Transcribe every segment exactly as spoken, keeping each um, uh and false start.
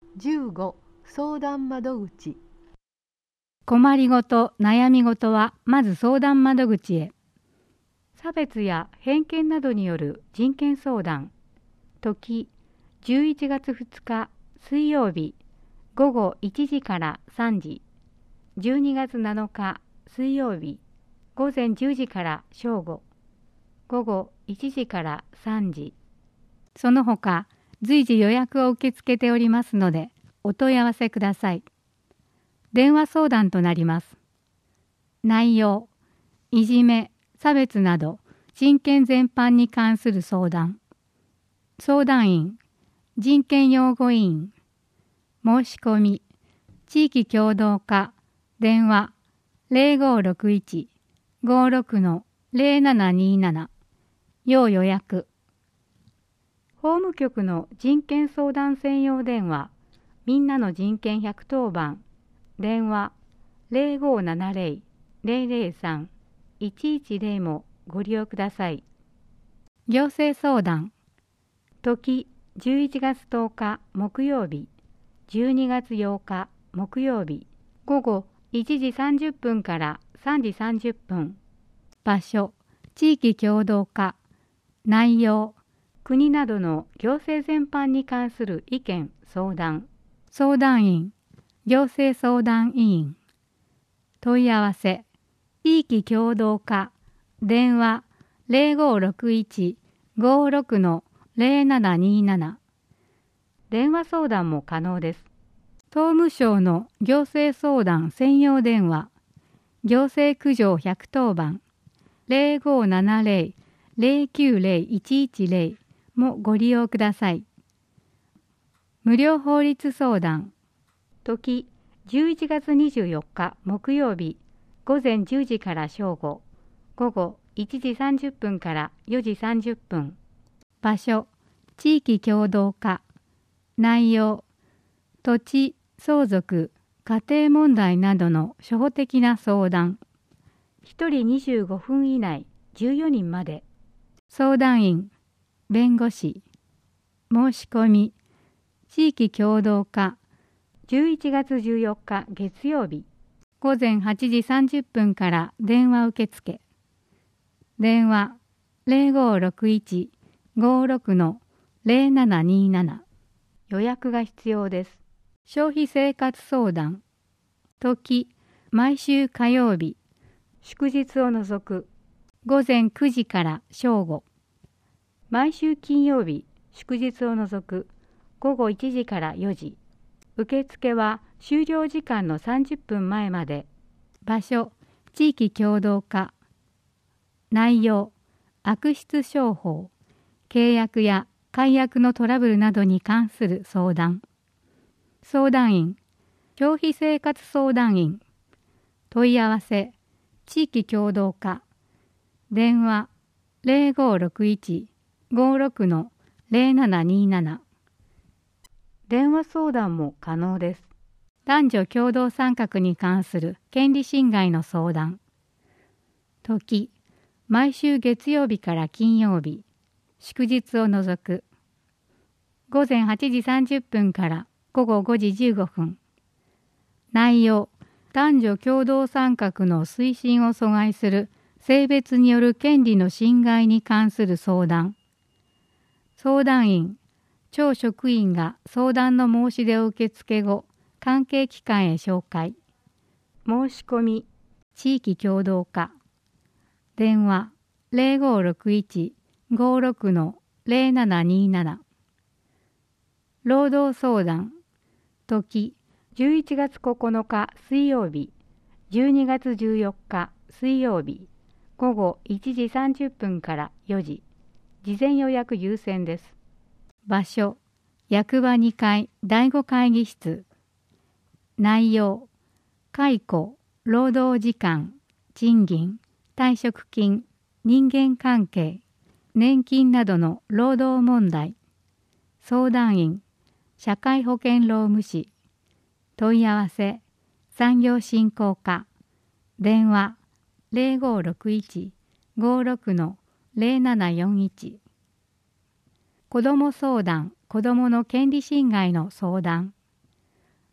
じゅうご相談窓口。 困りごと、悩みごとはまず相談窓口へ。差別や偏見などによる人権相談。時じゅういちがつふつか水曜日午後いちじからさんじ。じゅうにがつなのか水曜日午前じゅうじから正午。午後いちじからさんじ。その他随時予約を受け付けておりますのでお問い合わせください。電話相談となります。内容、いじめ、差別など人権全般に関する相談。相談員、人権擁護委員。申し込み、地域協同課、電話 ゼロごろくいち ごろく の ゼロななにーなな。要予約。法務局の人権相談専用電話、みんなの人権ひゃくとおばん、電話 ゼロごななゼロ ゼロゼロさん いちいちゼロもご利用ください。行政相談。時じゅういちがつとおか木曜日、じゅうにがつようか木曜日、午後いちじさんじゅっぷんからさんじさんじゅっぷん。場所、地域協同課。内容、国などの行政全般に関する意見相談。相談員、行政相談委員。問い合わせ、地域協同課、電話 ゼロごろくいち ごろく の ゼロななにーなな。電話相談も可能です。総務省の行政相談専用電話、行政苦情ひゃくとおばん、ゼロごななゼロ ゼロきゅうゼロ いちいちゼロもご利用ください。無料法律相談。時じゅういちがつにじゅうよっか木曜日午前じゅうじから正午。午後いちじさんじゅっぷんからよじさんじゅっぷん。場所、地域協同課。内容、土地、相続、家庭問題などの初歩的な相談。ひとりにじゅうごふん以内じゅうよにんまで。相談員、弁護士。申し込み、地域協同課。じゅういちがつじゅうよっか月曜日。午前はちじさんじゅっぷんから電話受付。電話ゼロごろくいち ごろく の ゼロななにーなな。予約が必要です。消費生活相談。時、毎週火曜日。祝日を除く。午前くじから正午。毎週金曜日、祝日を除く。午後いちじからよじ。受付は終了時間のさんじゅっぷんまえまで。場所、地域協同課。内容、悪質商法、契約や解約のトラブルなどに関する相談。相談員、消費生活相談員。問い合わせ、地域協同課。電話ゼロごろくいち ごろく の ゼロななにーなな。電話相談も可能です。男女共同参画に関する権利侵害の相談。時、毎週月曜日から金曜日。祝日を除く。午前はちじさんじゅっぷんから午後ごじじゅうごふん。内容、男女共同参画の推進を阻害する性別による権利の侵害に関する相談。相談員、町職員が相談の申し出を受付後、関係機関へ紹介。申し込み、地域協同課。電話ゼロごろくいち ごろく の ゼロななにーなな。労働相談。時、じゅういちがつここのか水曜日、じゅうにがつじゅうよっか水曜日、午後いちじさんじゅっぷんからよじ。事前予約優先です。場所、役場にかいだいご会議室。内容、解雇、労働時間、賃金、退職金、人間関係、年金などの労働問題。相談員、社会保険労務士。問い合わせ、産業振興課。電話ゼロごろくいち ごろく の ゼロななよんいち。子ども相談、子どもの権利侵害の相談。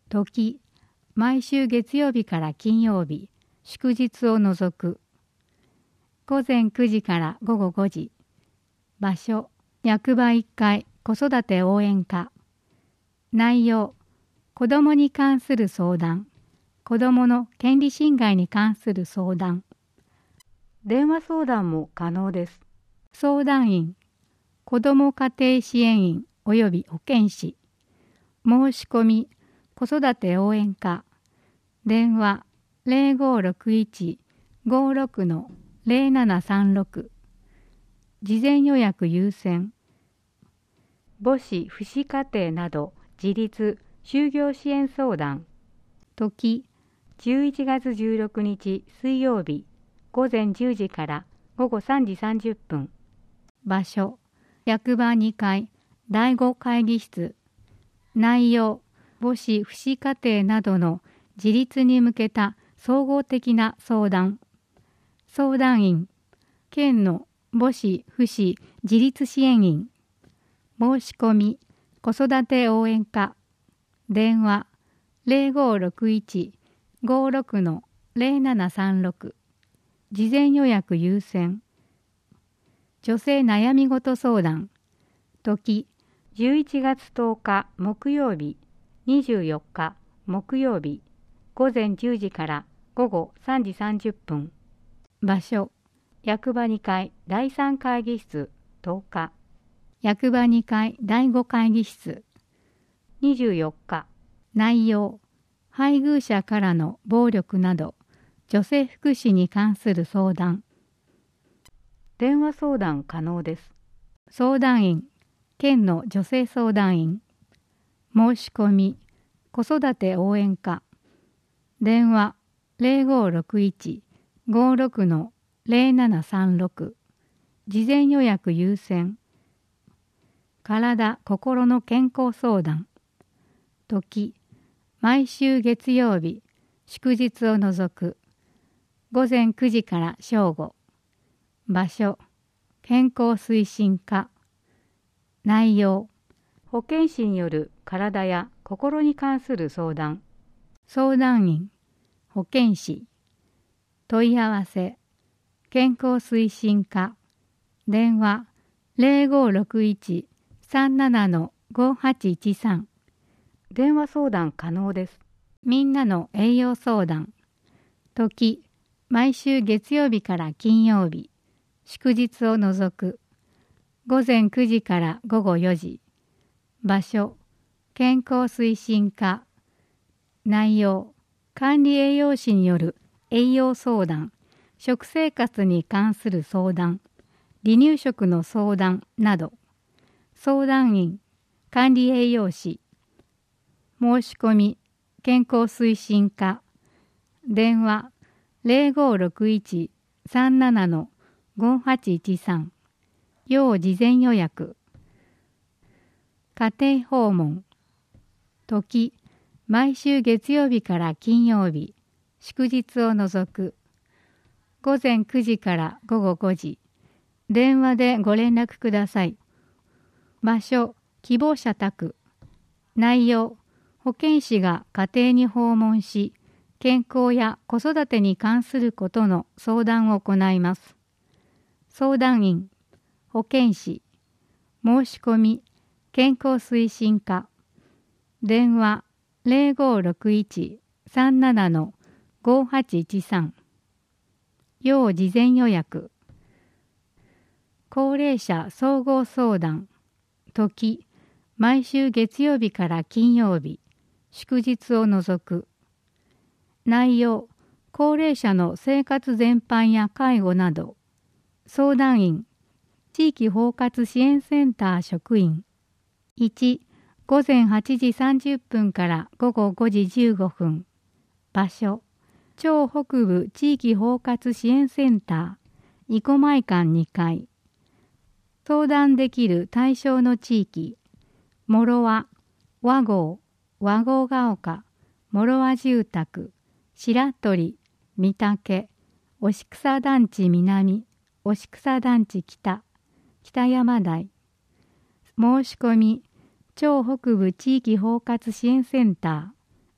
時、毎週月曜日から金曜日、祝日を除く。午前くじから午後ごじ。場所、役場いっかい子育て応援課。内容、子どもに関する相談、子どもの権利侵害に関する相談。電話相談も可能です。相談員、子ども家庭支援員及び保健師。申し込み、子育て応援課。電話 ゼロごろくいち ごろく ゼロななさんろく。事前予約優先。母子父子家庭など自立就業支援相談。時、じゅういちがつじゅうろくにち水曜日、午前じゅうじから午後さんじさんじゅっぷん。場所、役場にかいだいご会議室。内容、母子父子家庭などの自立に向けた総合的な相談。相談員、県の母子父子自立支援員。申し込み、子育て応援課。電話ゼロごろくいち ごろく ゼロななさんろく。事前予約優先。女性悩み事相談。時、じゅういちがつとおか木曜日、にじゅうよっか木曜日、午前じゅうじから午後さんじさんじゅっぷん。場所、役場にかいだいさん会議室とおか。役場にかいだいご会議室。にじゅうよっか。内容、配偶者からの暴力など、女性福祉に関する相談。電話相談可能です。相談員、県の女性相談員。申し込み、子育て応援課。電話ゼロごろくいち ごろく ゼロななさんろく。事前予約優先。体・心の健康相談。時、毎週月曜日、祝日を除く。午前くじから正午。場所、健康推進課。内容、保健師による体や心に関する相談。相談員、保健師。問い合わせ、健康推進課。電話ゼロごろくいち さんなな ごはちいちさん。電話相談可能です。みんなの栄養相談。時、毎週月曜日から金曜日、祝日を除く。午前くじから午後よじ。場所、健康推進課。内容、管理栄養士による栄養相談、食生活に関する相談、離乳食の相談など。相談員、管理栄養士。申し込み、健康推進課。電話ゼロごろくいち さんなな ごはちいちさん。要事前予約。家庭訪問。時、毎週月曜日から金曜日、祝日を除く。午前くじから午後ごじ。電話でご連絡ください。場所、希望者宅。内容、保健師が家庭に訪問し、健康や子育てに関することの相談を行います。相談員、保健師。申し込み、健康推進課。電話ゼロごろくいち さんなな ごはちいちさん。要事前予約。高齢者総合相談。時、毎週月曜日から金曜日、祝日を除く。内容、高齢者の生活全般や介護など。相談員、地域包括支援センター職員。いち、午前はちじさんじゅっぷんから午後ごじじゅうごふん。場所、超北部地域包括支援センター、生駒館にかい。相談できる対象の地域、諸和、和合、和合が丘、諸和住宅、白鳥、御嶽、押草団地南、押草団地北、北山台。申し込み、超北部地域包括支援センタ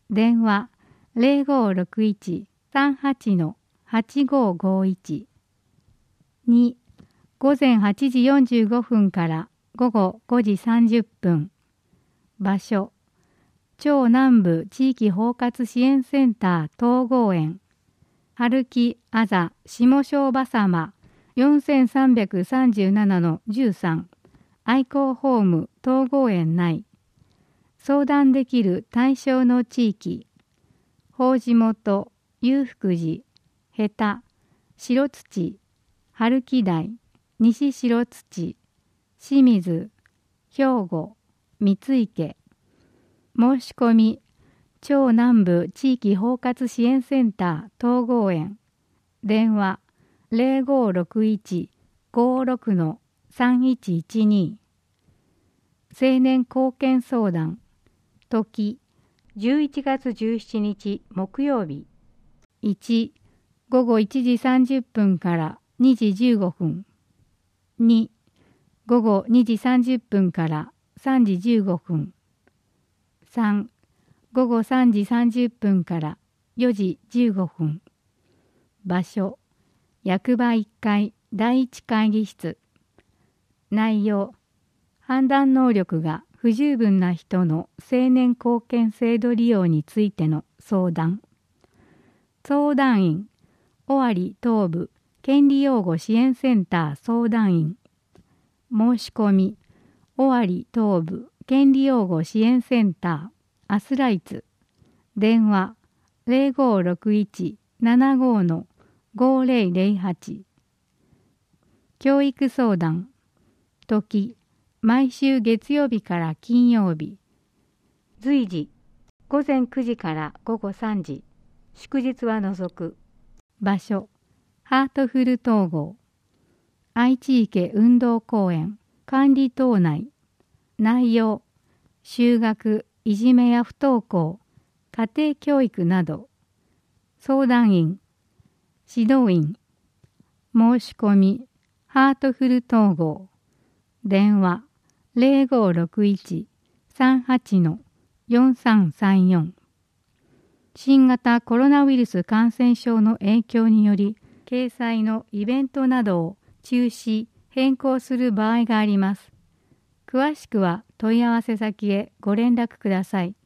電話 ゼロごろくいち さんはち はちごごいち。に、午前はちじよんじゅうごふんから午後ごじさんじゅっぷん。場所、超南部地域包括支援センター東郷園。春木あざ下庄場様 よんさんさんななのじゅうさん。愛好ホーム東郷園内。相談できる対象の地域。法事元、裕福寺、下田、白土、春木台、西白土、清水、兵庫、三池。申し込み、超南部地域包括支援センター東郷園。電話ゼロごろくいち ごろく さんいちいちに。青年貢献相談。時じゅういちがつじゅうしちにち木曜日。いち、午後いちじさんじゅっぷんからにじじゅうごふん。に、午後にじさんじゅっぷんからさんじじゅうごふん。さん、午後さんじさんじゅっぷんからよじじゅうごふん。場所、役場いっかいだいいち会議室。内容、判断能力が不十分な人の青年貢献制度利用についての相談。相談員、尾張東部権利擁護支援センター相談員。申し込み、尾張東部権利擁護支援センターアスライツ。電話ゼロごろくいち ななご ごゼロゼロはち。教育相談。時、毎週月曜日から金曜日。随時、午前くじから午後さんじ。祝日は除く。場所、ハートフル統合。愛知池運動公園管理棟内。内容、就学、いじめや不登校、家庭教育など。相談員、指導員。申し込み、ハートフル統合。電話、ゼロごろくいち さんはち よんさんさんよん。新型コロナウイルス感染症の影響により、掲載のイベントなどを中止、変更する場合があります。詳しくは問い合わせ先へご連絡ください。